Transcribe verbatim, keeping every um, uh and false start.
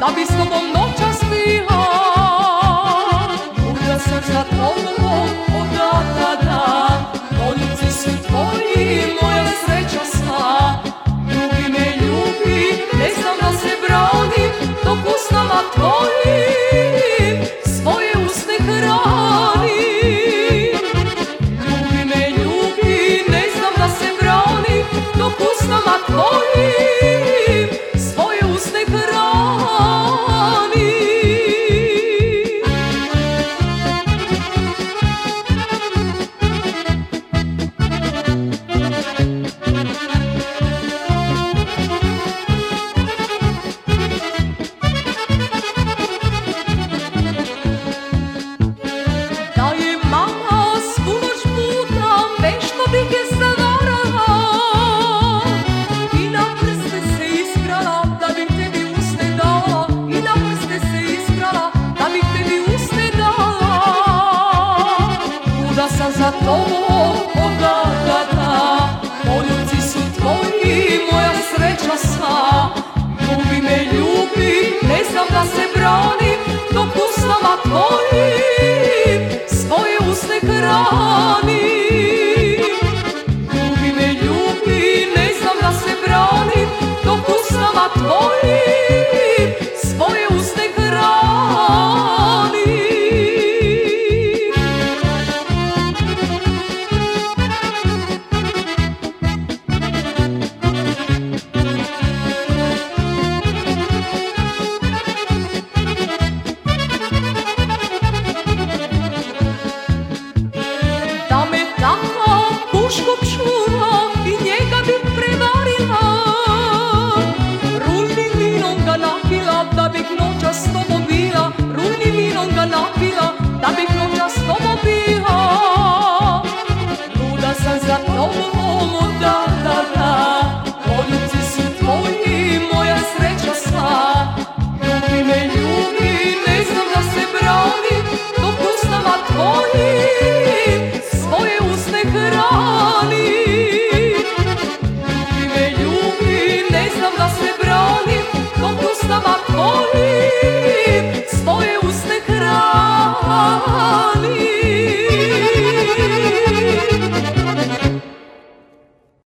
da bi s tobom noćas pila. Luda sam za tobom od dana dan, poljuci su tvoji, moja sreća sva. Ljubi me, ljubi, ne znam da se branim, dok usnama tvojim svoje usne hranim. Ljubi me, ljubi, ne znam da se branim, dok usnama tvojim svoje usne hranim. Da je mama svu noć putam, vešto bih je zavarala i na prste se iskrala da bih tebi usne dala, i na prste se iskrala da bih tebi usne dala. Luda sam za tobom od dana, poljuci su tvoji, moja sreća sva. Ljubi me, ljubi, ne znam da se branim, dok usnama tvojim svoje usne hranim. Ljubi me, ljubi, ne znam da se branim, dok usnama tvojim svoje usne hranim. Da me tata puškom čuva i njega bi prevarila, rujnim vinom ga napila da bih noćas s tobom bila, rujnim vinom ga napila da bih noćas s tobom bila. Luda sam za tobom od dana, poljuci su tvoji, moja sreća sva. Ljubi me, ljubi, ne znam da se branim, dok usnama tvojim svoje usne hranim. Ljubi me, ljubi, ne znam da se branim, dok usnama tvojim svoje usne hranim.